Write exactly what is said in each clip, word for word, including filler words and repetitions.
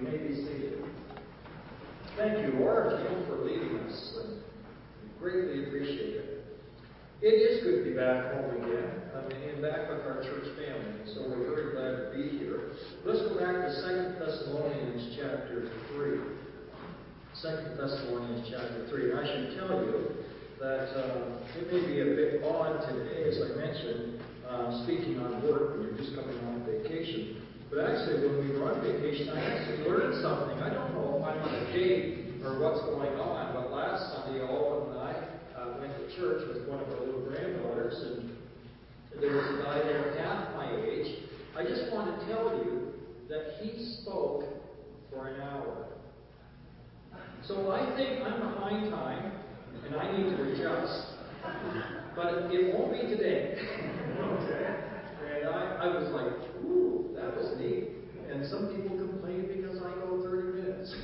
You may be seated. Thank you, Laura and Kim, for leading us. We greatly appreciate it. It is good to be back home again, I mean, and back with our church family, so we're very glad to be here. Let's go back to Second Thessalonians chapter three. Second Thessalonians chapter three. And I should tell you that uh, it may be a bit odd today, as I mentioned, uh, speaking on work when you're just coming on vacation. But actually, when we were on vacation, I actually learned something. I don't know if I'm on a date or what's going on, but last Sunday, Owen and I uh, went to church with one of our little granddaughters, and there was a guy there half my age. I just want to tell you that he spoke for an hour. So I think I'm behind time, and I need to adjust. But it won't be today. Okay? And I, I was like, ooh, that was neat. And some people complain because I go thirty minutes.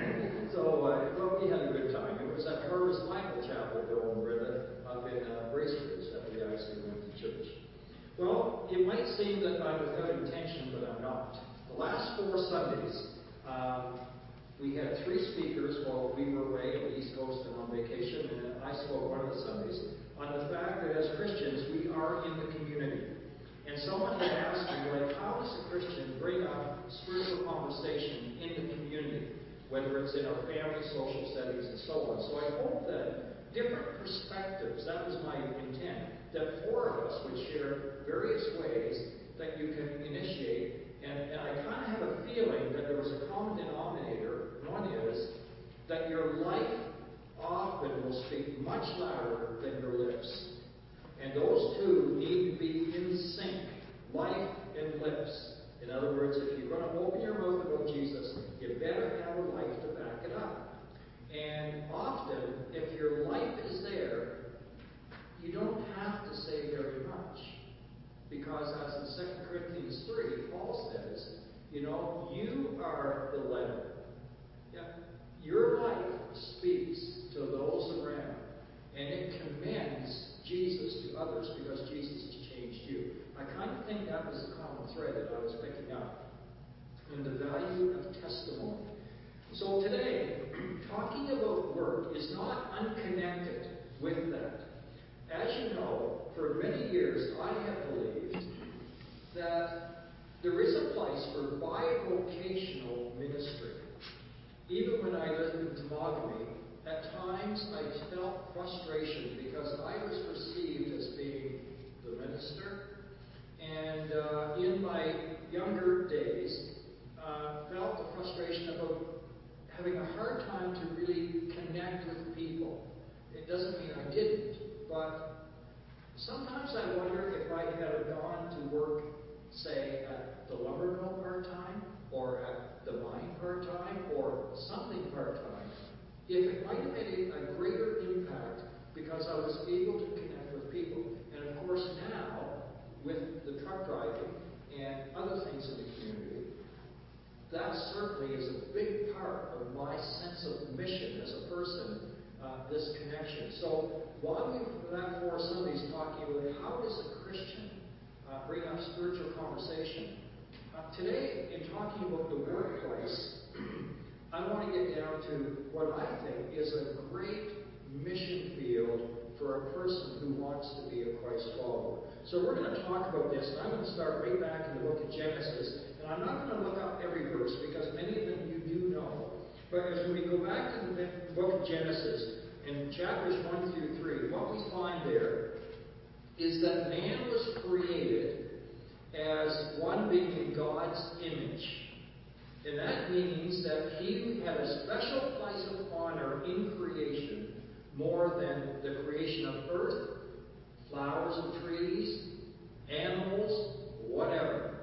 so, uh, well, we had a good time. It was at Harvest Bible Chapel, Bill and Brenda, up in uh, Bracebridge, that we actually went to church. Well, it might seem that I'm without intention, but I'm not. The last four Sundays, um, we had three speakers while we were away on the East Coast and on vacation, and I spoke one of the Sundays on the fact that as Christians, we are in the community. And someone had asked me, like, how does a Christian bring up spiritual conversation in the community, whether it's in our family, social settings, and so on. So I hope that different perspectives, that was my intent, that four of us would share various ways that you can initiate. And, and I kind of have a feeling that there was a common denominator. One is that your life often will speak much louder than your lips. And those two need to be in sync, life and lips. In other words, if you're going to open your mouth about Jesus, you better have a life to back it up. And often, if your life is there, you don't have to say very much. Because as in Second Corinthians three, Paul says, you know, you are the letter. Yeah. Your life speaks to those around. And it commends Jesus to others because Jesus has changed you. I kind of think that was the common thread that I was picking up in the value of testimony. So today, talking about work is not unconnected with that. As you know, for many years I have believed that there is a place for bivocational ministry. Even when I lived in Temagami, at times I felt frustration because I was perceived as being the minister. And uh, in my younger days, uh, felt the frustration about having a hard time to really connect with people. It doesn't mean I didn't, but sometimes I wonder if I had gone to work, say, at the lumber mill part-time, or at the mine part-time, or something part-time, if it might have made a greater impact because I was able to connect with people. And of course now, with the truck driving and other things in the community, that certainly is a big part of my sense of mission as a person, uh, this connection. So while we've had four Sundays talking about how does a Christian uh, bring up spiritual conversation, uh, today in talking about the workplace, I want to get down to what I think is a great mission field for a person who wants to be a Christ follower. So we're going to talk about this, and I'm going to start right back in the book of Genesis. And I'm not going to look up every verse because many of them you do know. But as we go back to the book of Genesis, in chapters one through three, what we find there is that man was created as one being in God's image. And that means that he had a special place of honor in creation more than the creation of earth, flowers and trees, animals, whatever.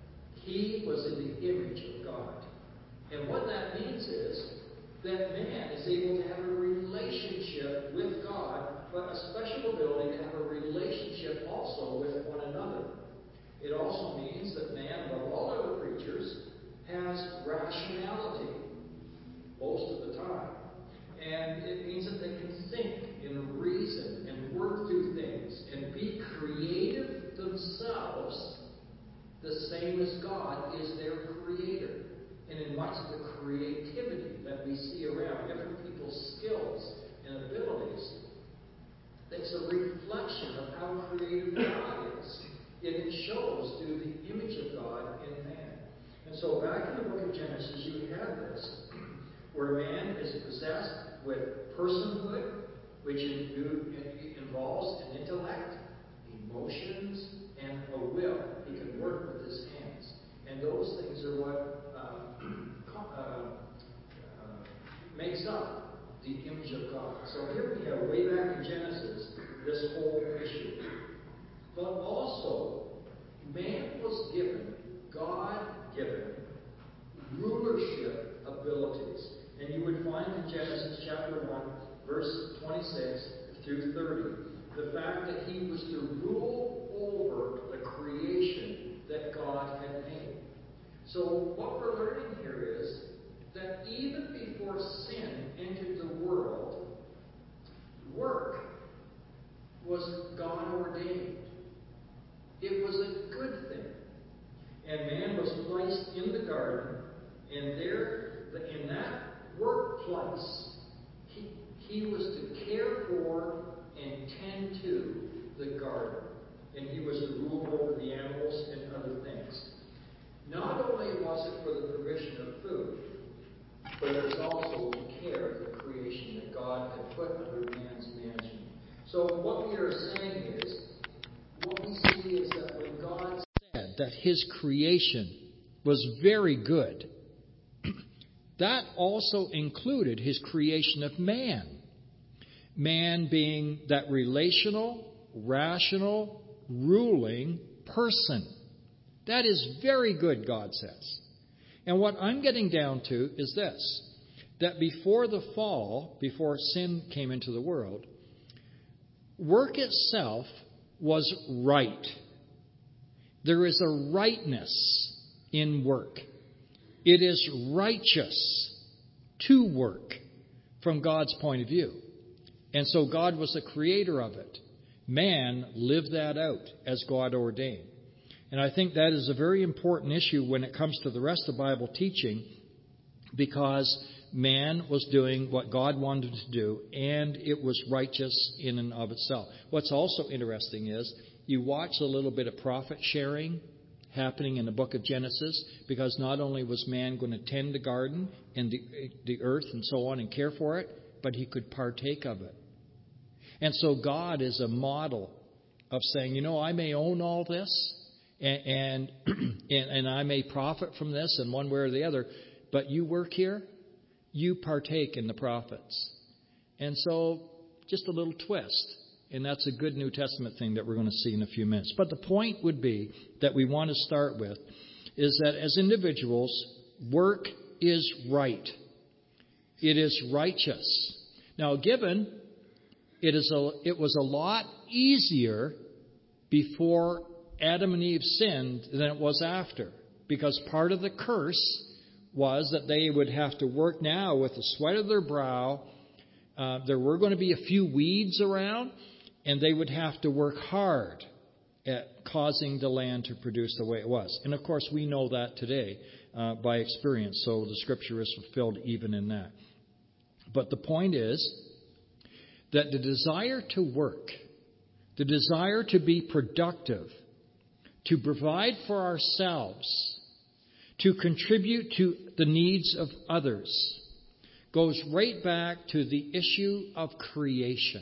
He was in the image of God. And what that means is that man is able to have a relationship with God, but a special ability to have a relationship also with one another. It also means that man, above all other creatures, has rationality most of the time. And it means that they can think and reason and work through things and be creative themselves, the same as God is their creator. And in much of the And so back in the book of Genesis, you have this, where man is possessed with personhood, which involves an intellect, emotions, and a will. He can work with his hands. And those things are what uh, uh, uh, makes up the image of God. So here we have, way back in Genesis, this whole issue. But also, man was given, God-given, rulership abilities. And you would find in Genesis chapter one, verse twenty-six through thirty, the fact that he was to rule over the creation that God had made. So what we're learning here is that even before sin entered the world, work was God ordained. It was a good thing. And man was placed in the garden, and there, in that workplace, he, he was to care for and tend to the garden. And he was to rule over the animals and other things. Not only was it for the provision of food, but it was also to care of the creation that God had put under man's management. So what we are saying is, what we see is that when God said that his creation was very good, that also included his creation of man. Man being that relational, rational, ruling person. That is very good, God says. And what I'm getting down to is this, that before the fall, before sin came into the world, work itself was right. There is a rightness in work. It is righteous to work from God's point of view. And so God was the creator of it. Man lived that out as God ordained. And I think that is a very important issue when it comes to the rest of Bible teaching, because man was doing what God wanted to do, and it was righteous in and of itself. What's also interesting is you watch a little bit of profit sharing happening in the book of Genesis, because not only was man going to tend the garden and the, the earth and so on and care for it, but he could partake of it. And so God is a model of saying, you know, I may own all this, and and, and I may profit from this in one way or the other, but you work here, you partake in the profits. And so, just a little twist. And that's a good New Testament thing that we're going to see in a few minutes. But the point would be that we want to start with is that as individuals, work is right. It is righteous. Now, given it is a, it was a lot easier before Adam and Eve sinned than it was after, because part of the curse was that they would have to work now with the sweat of their brow. Uh, there were going to be a few weeds around, and they would have to work hard at causing the land to produce the way it was. And of course, we know that today uh, by experience, so the Scripture is fulfilled even in that. But the point is that the desire to work, the desire to be productive, to provide for ourselves, to contribute to the needs of others, goes right back to the issue of creation.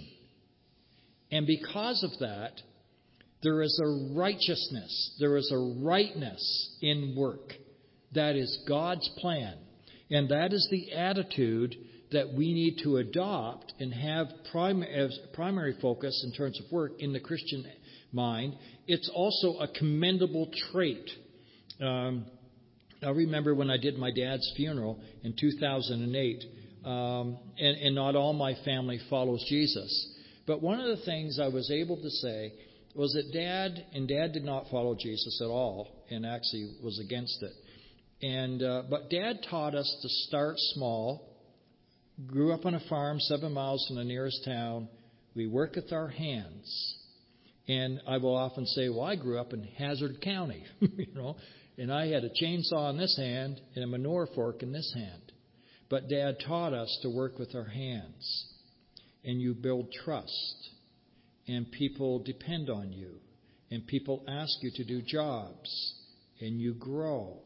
And because of that, there is a righteousness, there is a rightness in work. That is God's plan. And that is the attitude that we need to adopt and have prim- as primary focus in terms of work in the Christian mind. It's also a commendable trait. Um, I remember when I did my dad's funeral in two thousand eight, um, and, and not all my family follows Jesus. But one of the things I was able to say was that Dad, and Dad did not follow Jesus at all, and actually was against it. And uh, but Dad taught us to start small. Grew up on a farm seven miles from the nearest town. We work with our hands. And I will often say, well, I grew up in Hazard County, you know, and I had a chainsaw in this hand and a manure fork in this hand. But Dad taught us to work with our hands. And you build trust. And people depend on you. And people ask you to do jobs. And you grow.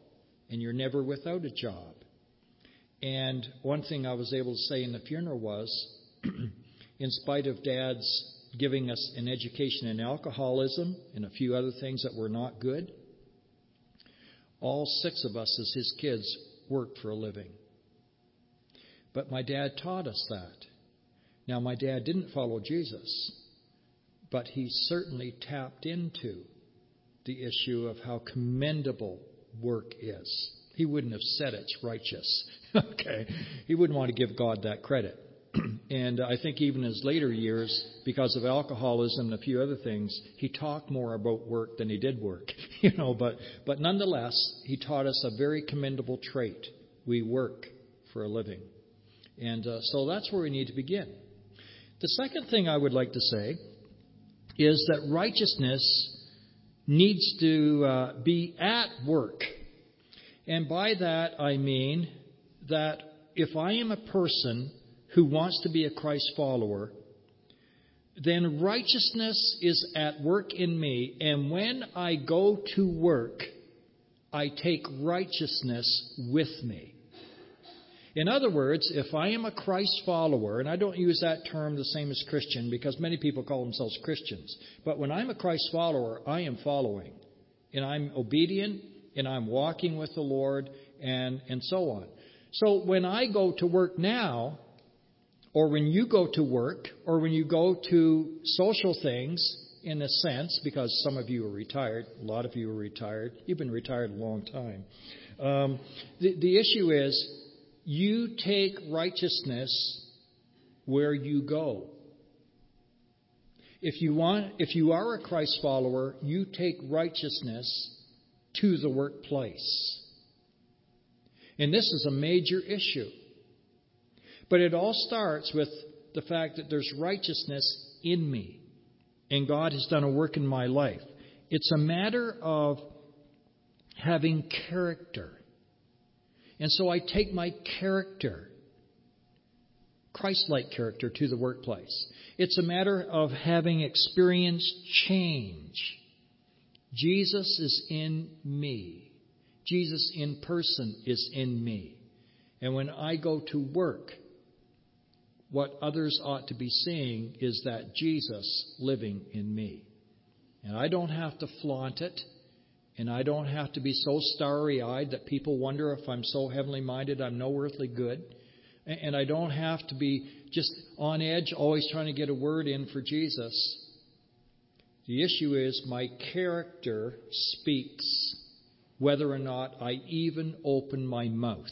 and you're never without a job. And one thing I was able to say in the funeral was, in spite of Dad's giving us an education in alcoholism and a few other things that were not good, all six of us as his kids worked for a living. But my dad taught us that. Now, my dad didn't follow Jesus, but he certainly tapped into the issue of how commendable work is. He wouldn't have said it's righteous. Okay. He wouldn't want to give God that credit. And I think even in his later years, because of alcoholism and a few other things, he talked more about work than he did work. You know, but but nonetheless, he taught us a very commendable trait. We work for a living. And uh, so that's where we need to begin. The second thing I would like to say is that righteousness needs to uh, be at work. And by that I mean that if I am a person who wants to be a Christ follower, then righteousness is at work in me. And when I go to work, I take righteousness with me. In other words, if I am a Christ follower, and I don't use that term the same as Christian because many people call themselves Christians, but when I'm a Christ follower, I am following, and I'm obedient, and I'm walking with the Lord, and, and so on. So when I go to work now, or when you go to work, or when you go to social things, in a sense, because some of you are retired, a lot of you are retired, you've been retired a long time. Um, the, the issue is, you take righteousness where you go. If you want, if you are a Christ follower, you take righteousness to the workplace. And this is a major issue. But it all starts with the fact that there's righteousness in me. And God has done a work in my life. It's a matter of having character. And so I take my character, Christ-like character, to the workplace. It's a matter of having experienced change. Jesus is in me. Jesus in person is in me. And when I go to work, what others ought to be seeing is that Jesus living in me. And I don't have to flaunt it. And I don't have to be so starry-eyed that people wonder if I'm so heavenly minded I'm no earthly good. And I don't have to be just on edge, always trying to get a word in for Jesus. The issue is my character speaks whether or not I even open my mouth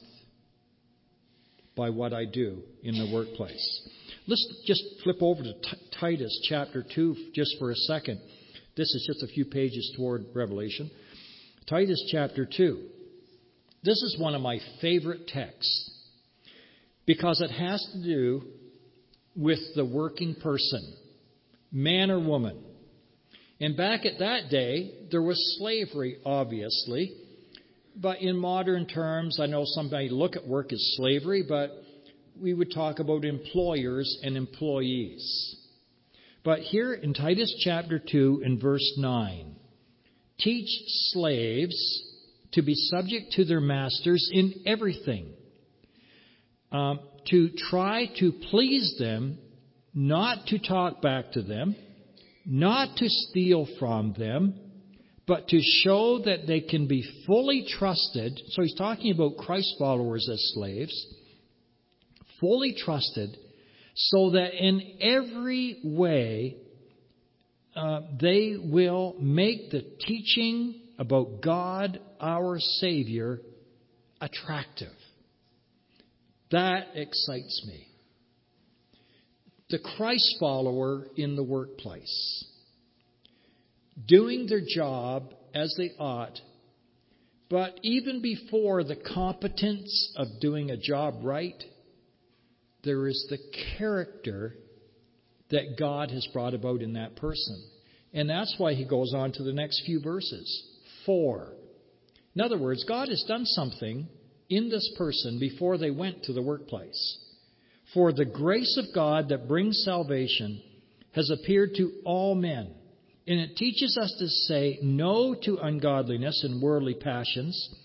by what I do in the workplace. Let's just flip over to T- Titus chapter two just for a second. This is just a few pages toward Revelation. Titus chapter two. This is one of my favorite texts because it has to do with the working person, man or woman. And back at that day, there was slavery, obviously. But in modern terms, I know somebody look at work as slavery, but we would talk about employers and employees. But here in Titus chapter two and verse nine, teach slaves to be subject to their masters in everything, um, to try to please them, not to talk back to them, not to steal from them, but to show that they can be fully trusted. So he's talking about Christ followers as slaves, fully trusted, so that in every way uh, they will make the teaching about God, our Savior, attractive. That excites me. The Christ follower in the workplace, doing their job as they ought, but even before the competence of doing a job right, there is the character that God has brought about in that person. And that's why he goes on to the next few verses. For. In other words, God has done something in this person before they went to the workplace. For the grace of God that brings salvation has appeared to all men. And it teaches us to say no to ungodliness and worldly passions,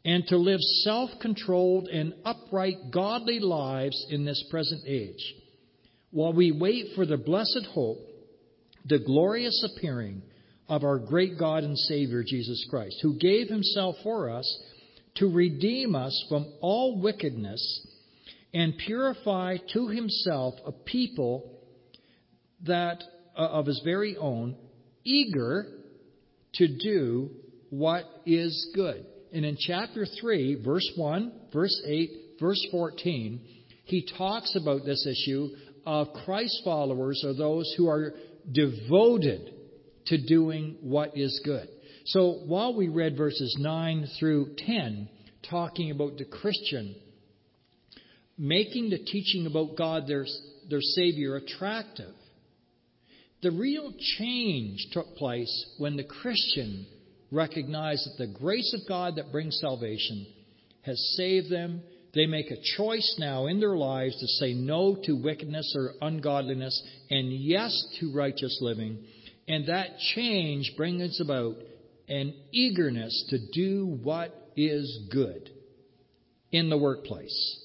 and to live self-controlled and upright, godly lives in this present age, while we wait for the blessed hope, the glorious appearing of our great God and Savior, Jesus Christ, who gave himself for us to redeem us from all wickedness and purify to himself a people that uh, of his very own, eager to do what is good. And in chapter three, verse one, verse eight, verse fourteen, he talks about this issue of Christ followers are those who are devoted to doing what is good. So while we read verses nine through ten, talking about the Christian making the teaching about God, their, their Savior, attractive, the real change took place when the Christian recognized that the grace of God that brings salvation has saved them. They make a choice now in their lives to say no to wickedness or ungodliness and yes to righteous living. And that change brings about an eagerness to do what is good in the workplace.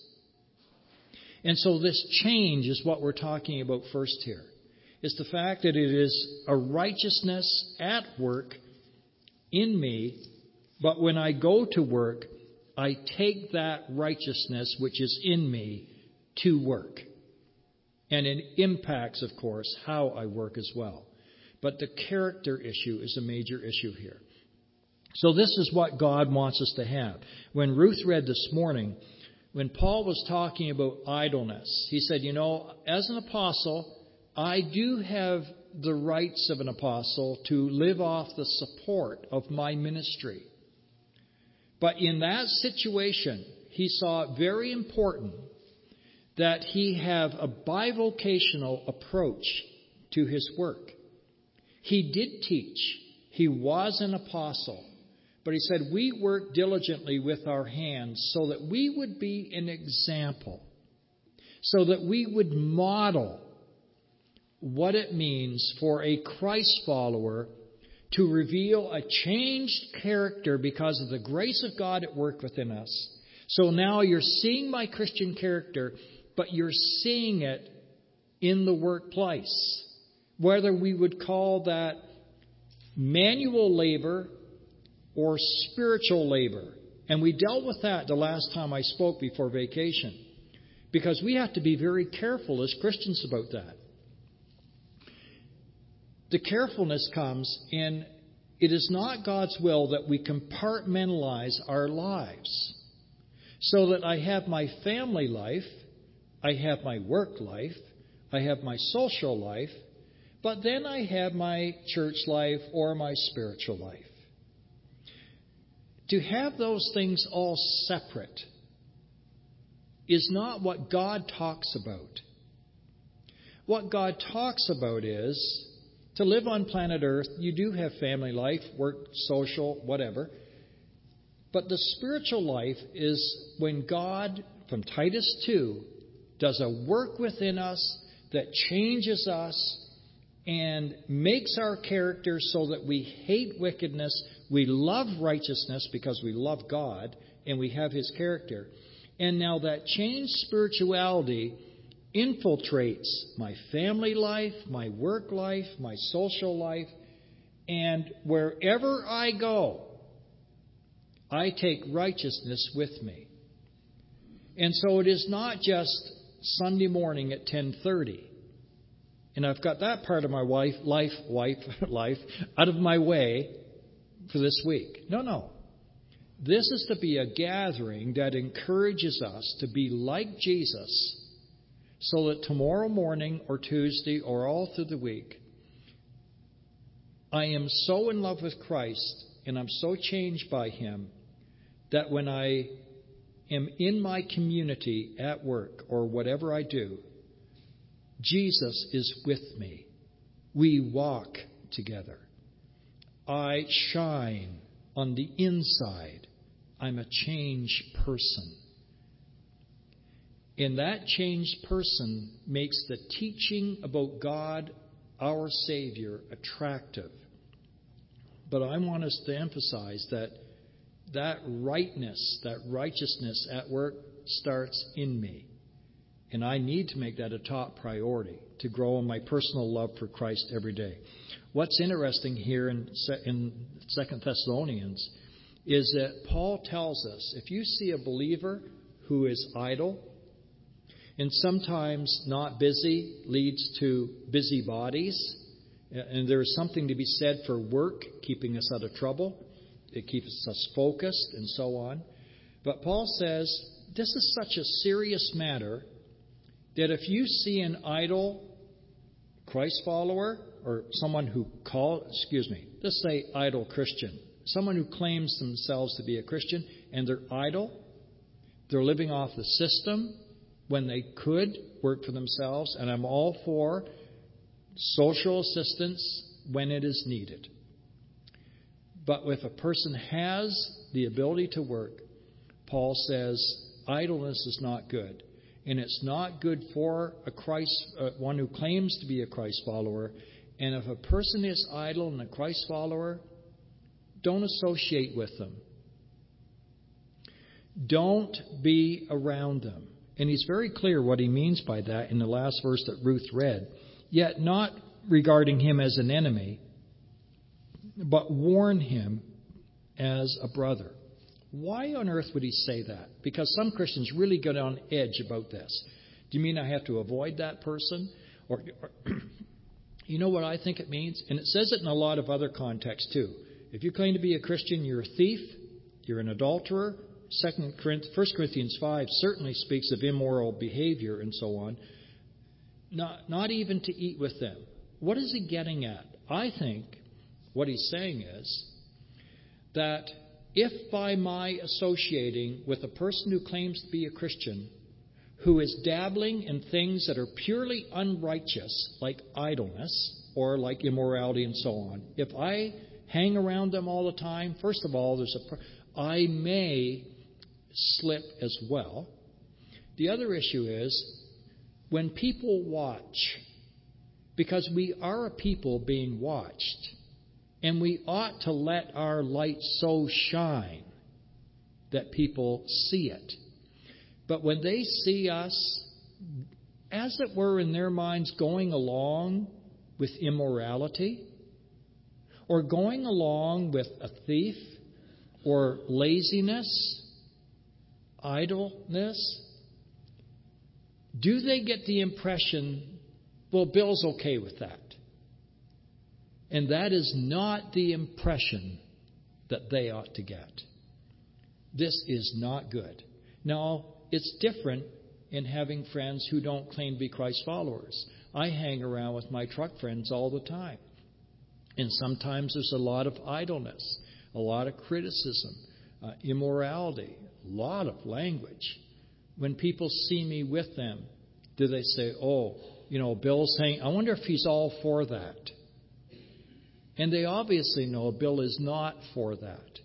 And so this change is what we're talking about first here. It's the fact that it is a righteousness at work in me, but when I go to work, I take that righteousness which is in me to work. And it impacts, of course, how I work as well. But the character issue is a major issue here. So this is what God wants us to have. When Ruth read this morning, when Paul was talking about idleness, he said, you know, as an apostle, I do have the rights of an apostle to live off the support of my ministry. But in that situation, he saw it very important that he have a bivocational approach to his work. He did teach. He was an apostle. But he said, we work diligently with our hands so that we would be an example, so that we would model what it means for a Christ follower to reveal a changed character because of the grace of God at work within us. So now you're seeing my Christian character, but you're seeing it in the workplace. Whether we would call that manual labor or spiritual labor. And we dealt with that the last time I spoke before vacation. Because we have to be very careful as Christians about that. The carefulness comes in, it is not God's will that we compartmentalize our lives. So that I have my family life, I have my work life, I have my social life, but then I have my church life or my spiritual life. To have those things all separate is not what God talks about. What God talks about is, to live on planet Earth, you do have family life, work, social, whatever. But the spiritual life is when God, from Titus two, does a work within us that changes us and makes our character so that we hate wickedness, we love righteousness because we love God and we have His character. And now that changed spirituality infiltrates my family life, my work life, my social life, and wherever I go, I take righteousness with me. And so it is not just Sunday morning at ten thirty. And I've got that part of my wife, life, wife, life out of my way for this week. No, no. This is to be a gathering that encourages us to be like Jesus so that tomorrow morning or Tuesday or all through the week, I am so in love with Christ and I'm so changed by Him that when I am in my community at work or whatever I do, Jesus is with me. We walk together. I shine on the inside. I'm a changed person. And that changed person makes the teaching about God, our Savior, attractive. But I want us to emphasize that that rightness, that righteousness at work starts in me. And I need to make that a top priority, to grow in my personal love for Christ every day. What's interesting here in Second Thessalonians is that Paul tells us, if you see a believer who is idle, and sometimes not busy leads to busybodies, and there is something to be said for work, keeping us out of trouble. It keeps us focused and so on. But Paul says, this is such a serious matter that if you see an idle Christ follower, or someone who call, excuse me, let's say idle Christian, someone who claims themselves to be a Christian and they're idle, they're living off the system when they could work for themselves, and I'm all for social assistance when it is needed. But if a person has the ability to work, Paul says idleness is not good. And it's not good for a Christ, uh, one who claims to be a Christ follower. And if a person is idle and a Christ follower, don't associate with them. Don't be around them. And he's very clear what he means by that in the last verse that Ruth read. Yet not regarding him as an enemy, but warn him as a brother. Why on earth would he say that? Because some Christians really get on edge about this. Do you mean I have to avoid that person? Or, or you know what I think it means? And it says it in a lot of other contexts too. If you claim to be a Christian, you're a thief, you're an adulterer. Second Corinthians, First Corinthians five certainly speaks of immoral behavior and so on. Not, not even to eat with them. What is he getting at? I think what he's saying is that if by my associating with a person who claims to be a Christian, who is dabbling in things that are purely unrighteous, like idleness or like immorality and so on, if I hang around them all the time, first of all, there's a I may slip as well. The other issue is when people watch, because we are a people being watched, and we ought to let our light so shine that people see it. But when they see us, as it were in their minds, going along with immorality, or going along with a thief, or laziness, idleness, do they get the impression, well, Bill's okay with that? And that is not the impression that they ought to get. This is not good. Now, it's different in having friends who don't claim to be Christ followers. I hang around with my truck friends all the time. And sometimes there's a lot of idleness, a lot of criticism, uh, immorality, a lot of language. When people see me with them, do they say, oh, you know, Bill's saying, I wonder if he's all for that. And they obviously know Bill is not for that.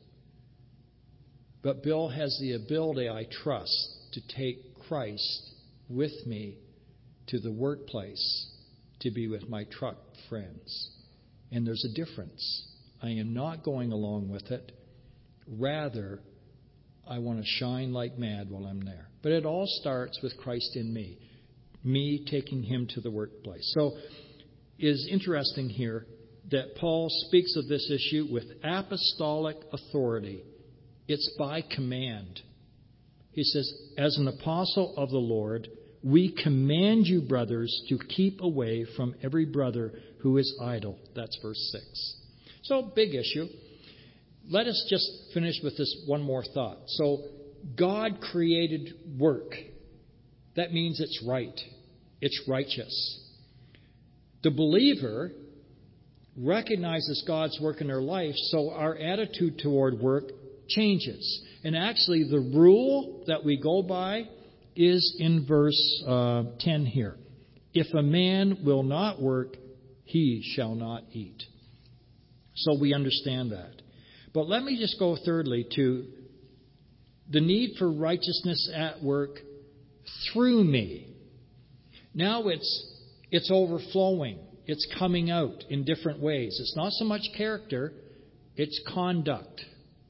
But Bill has the ability, I trust, to take Christ with me to the workplace to be with my truck friends. And there's a difference. I am not going along with it. Rather, I want to shine like mad while I'm there. But it all starts with Christ in me. Me taking him to the workplace. So it is interesting here that Paul speaks of this issue with apostolic authority. It's by command. He says, as an apostle of the Lord, we command you, brothers, to keep away from every brother who is idle. That's verse six. So, big issue. Let us just finish with this one more thought. So, God created work. That means it's right. It's righteous. The believer recognizes God's work in their life, so our attitude toward work changes. And actually, the rule that we go by is in verse uh, ten here. If a man will not work, he shall not eat. So we understand that. But let me just go thirdly to the need for righteousness at work through me. Now it's it's overflowing. It's coming out in different ways. It's not so much character, it's conduct.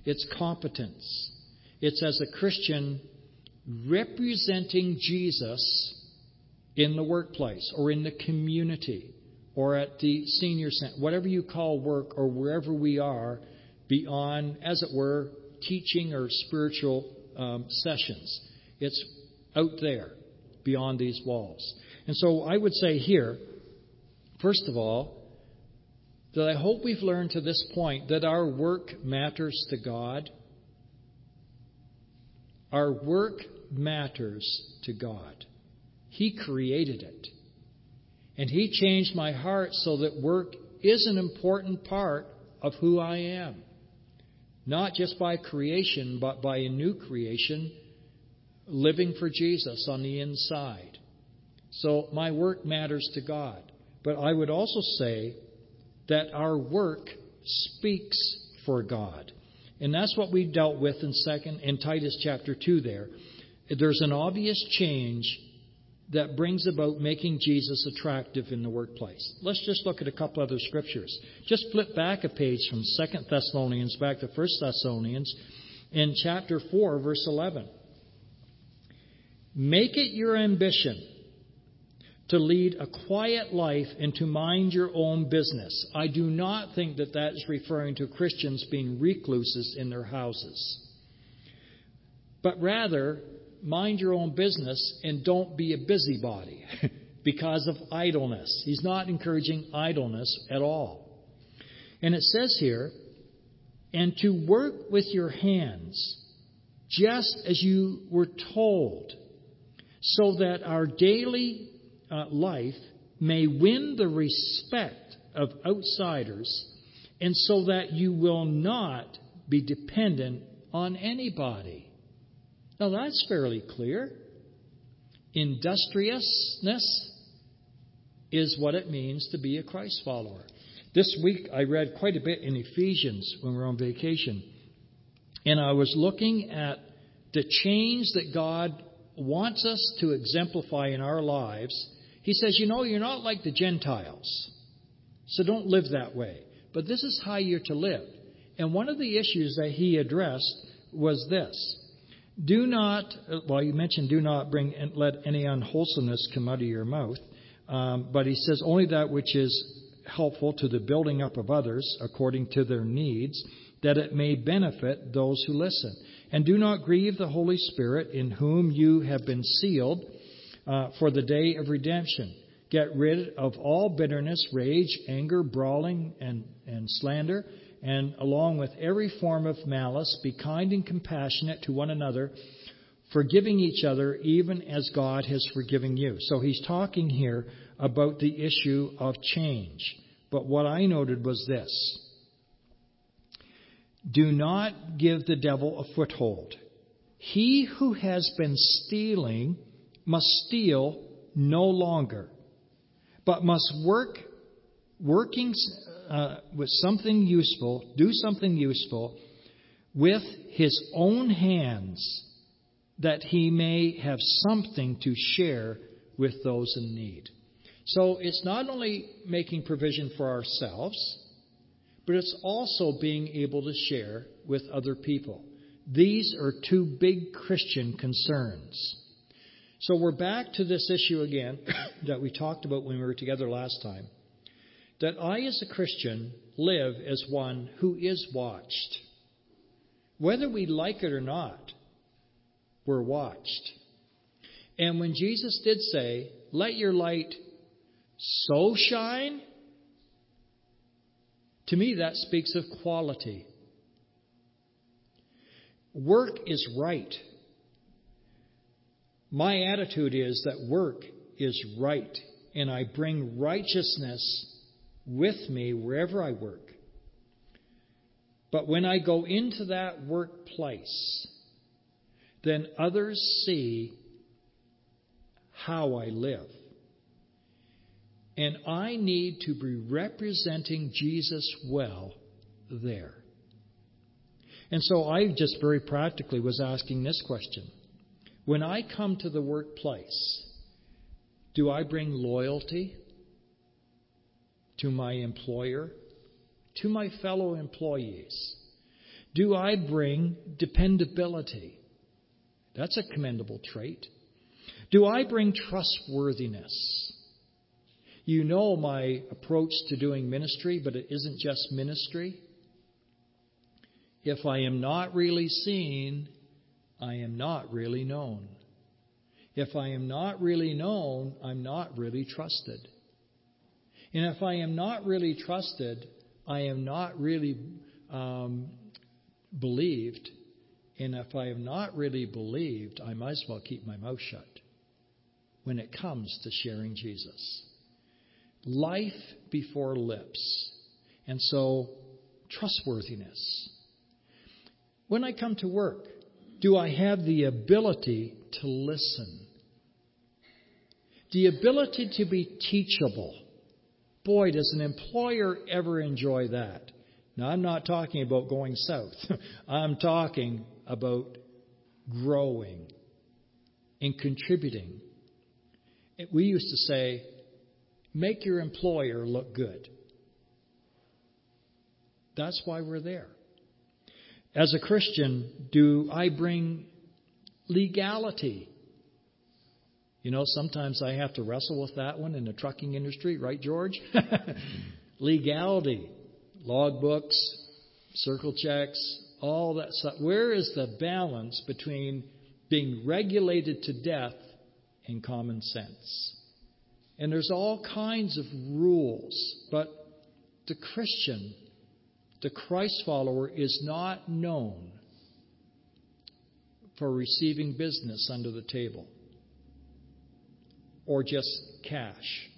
It's competence. It's as a Christian representing Jesus in the workplace or in the community or at the senior center, whatever you call work or wherever we are beyond, as it were, teaching or spiritual um, sessions. It's out there beyond these walls. And so I would say here, first of all, that I hope we've learned to this point that our work matters to God. Our work matters to God. He created it. And He changed my heart so that work is an important part of who I am. Not just by creation, but by a new creation, living for Jesus on the inside. So my work matters to God. But I would also say that our work speaks for God. And that's what we dealt with in second in Titus chapter two there. There's an obvious change that brings about making Jesus attractive in the workplace. Let's just look at a couple other scriptures. Just flip back a page from Second Thessalonians back to First Thessalonians in chapter four, verse eleven. Make it your ambition to lead a quiet life and to mind your own business. I do not think that that is referring to Christians being recluses in their houses. But rather, mind your own business and don't be a busybody because of idleness. He's not encouraging idleness at all. And it says here, and to work with your hands, just as you were told, so that our daily uh, life may win the respect of outsiders, and so that you will not be dependent on anybody. Now that's fairly clear. Industriousness is what it means to be a Christ follower. This week I read quite a bit in Ephesians when we were on vacation. And I was looking at the change that God wants us to exemplify in our lives. He says, you know, you're not like the Gentiles. So don't live that way. But this is how you're to live. And one of the issues that he addressed was this. Do not, well, you mentioned do not bring, let any unwholesomeness come out of your mouth. Um, but he says only that which is helpful to the building up of others according to their needs, that it may benefit those who listen. And do not grieve the Holy Spirit, in whom you have been sealed uh, for the day of redemption. Get rid of all bitterness, rage, anger, brawling, and, and slander, and along with every form of malice, be kind and compassionate to one another, forgiving each other, even as God has forgiven you. So he's talking here about the issue of change. But what I noted was this. Do not give the devil a foothold. He who has been stealing must steal no longer, but must work, working uh, with something useful, do something useful with his own hands, that he may have something to share with those in need. So it's not only making provision for ourselves, but it's also being able to share with other people. These are two big Christian concerns. So we're back to this issue again that we talked about when we were together last time. That I, as a Christian, live as one who is watched. Whether we like it or not, we're watched. And when Jesus did say, let your light so shine, to me, that speaks of quality. Work is right. My attitude is that work is right, and I bring righteousness with me wherever I work. But when I go into that workplace, then others see how I live. And I need to be representing Jesus well there. And so I just very practically was asking this question. When I come to the workplace, do I bring loyalty to my employer, to my fellow employees? Do I bring dependability? That's a commendable trait. Do I bring trustworthiness? You know my approach to doing ministry, but it isn't just ministry. If I am not really seen, I am not really known. If I am not really known, I'm not really trusted. And if I am not really trusted, I am not really um, believed. And if I am not really believed, I might as well keep my mouth shut when it comes to sharing Jesus. Life before lips. And so, trustworthiness. When I come to work, do I have the ability to listen? The ability to be teachable. Boy, does an employer ever enjoy that. Now, I'm not talking about going south. I'm talking about growing and contributing. We used to say, make your employer look good. That's why we're there. As a Christian, do I bring legality? You know, sometimes I have to wrestle with that one in the trucking industry, right, George? Legality, logbooks, circle checks, all that stuff. Where is the balance between being regulated to death and common sense? And there's all kinds of rules, but the Christian, the Christ follower, is not known for receiving business under the table or just cash.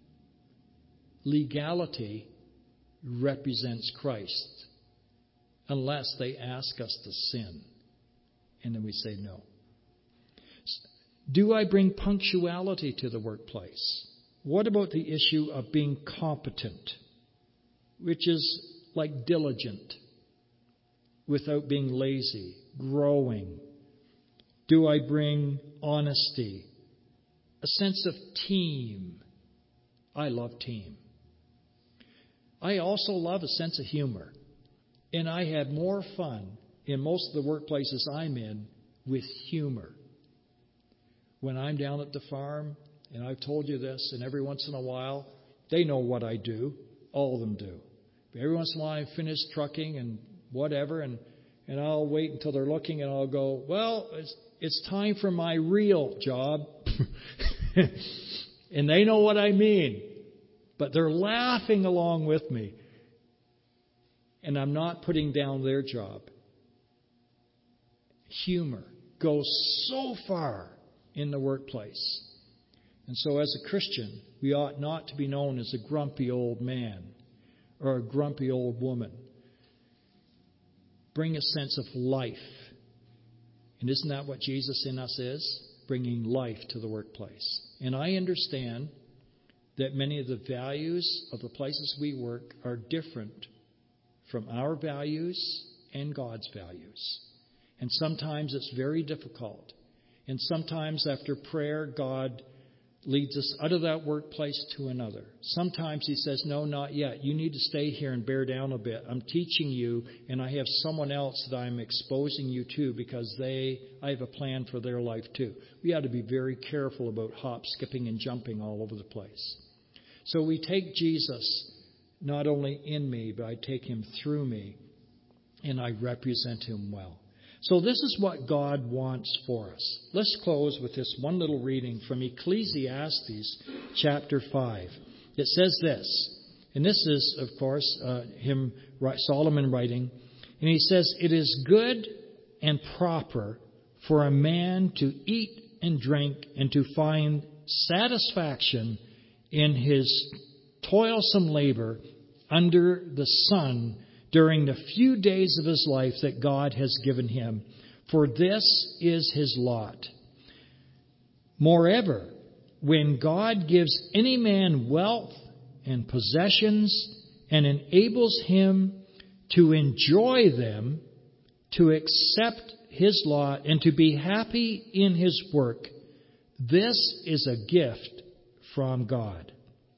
Legality represents Christ unless they ask us to sin. And then we say no. Do I bring punctuality to the workplace? What about the issue of being competent, which is like diligent, without being lazy, growing? Do I bring honesty, a sense of team? I love team. I also love a sense of humor. And I have more fun in most of the workplaces I'm in with humor. When I'm down at the farm, and I've told you this, and every once in a while, they know what I do. All of them do. But every once in a while, I finish trucking and whatever, and, and I'll wait until they're looking, and I'll go, well, it's, it's time for my real job. And they know what I mean. But they're laughing along with me. And I'm not putting down their job. Humor goes so far in the workplace. And so as a Christian, we ought not to be known as a grumpy old man or a grumpy old woman. Bring a sense of life. And isn't that what Jesus in us is? Bringing life to the workplace. And I understand that many of the values of the places we work are different from our values and God's values. And sometimes it's very difficult. And sometimes after prayer, God leads us out of that workplace to another. Sometimes He says, no, not yet. You need to stay here and bear down a bit. I'm teaching you, and I have someone else that I'm exposing you to because they, I have a plan for their life too. We ought to be very careful about hop, skipping, and jumping all over the place. So we take Jesus not only in me, but I take Him through me, and I represent Him well. So this is what God wants for us. Let's close with this one little reading from Ecclesiastes chapter five. It says this, and this is, of course, uh, him, Solomon writing, and he says, "It is good and proper for a man to eat and drink and to find satisfaction in his toilsome labor under the sun during the few days of his life that God has given him, for this is his lot. Moreover, when God gives any man wealth and possessions and enables him to enjoy them, to accept his lot, and to be happy in his work, this is a gift from God.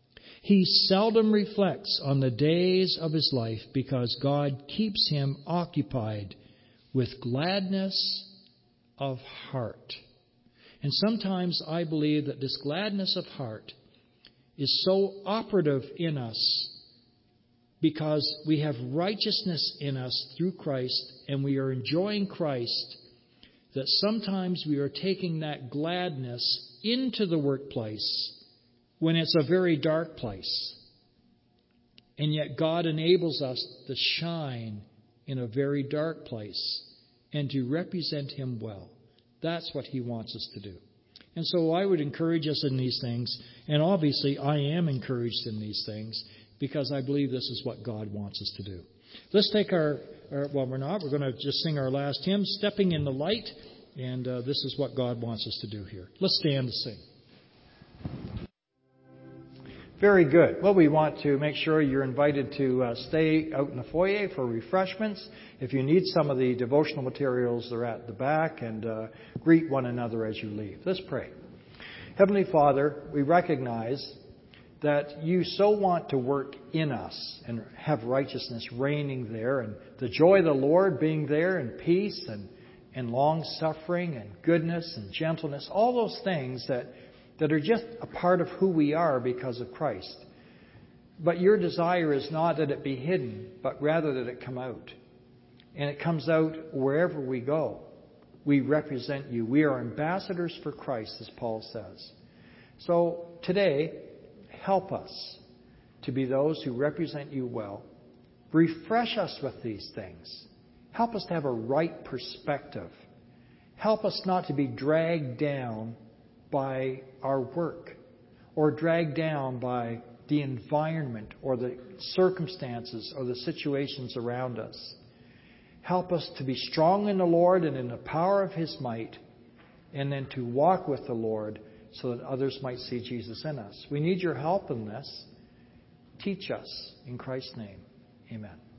He seldom reflects on the days of his life because God keeps him occupied with gladness of heart. And sometimes I believe that this gladness of heart is so operative in us because we have righteousness in us through Christ and we are enjoying Christ, that sometimes we are taking that gladness into the workplace when it's a very dark place. And yet God enables us to shine in a very dark place and to represent Him well. That's what He wants us to do. And so I would encourage us in these things, and obviously I am encouraged in these things because I believe this is what God wants us to do. Let's take our, our well, we're not. We're going to just sing our last hymn, Stepping in the Light, and uh, this is what God wants us to do here. Let's stand to sing. Very good. Well, we want to make sure you're invited to uh, stay out in the foyer for refreshments. If you need some of the devotional materials, they're at the back, and uh, greet one another as you leave. Let's pray. Heavenly Father, we recognize that you so want to work in us and have righteousness reigning there, and the joy of the Lord being there, and peace and, and long-suffering and goodness and gentleness, all those things that that are just a part of who we are because of Christ. But your desire is not that it be hidden, but rather that it come out. And it comes out wherever we go. We represent you. We are ambassadors for Christ, as Paul says. So today, help us to be those who represent you well. Refresh us with these things. Help us to have a right perspective. Help us not to be dragged down by our work or dragged down by the environment or the circumstances or the situations around us. Help us to be strong in the Lord and in the power of His might, and then to walk with the Lord so that others might see Jesus in us. We need your help in this. Teach us in Christ's name. Amen.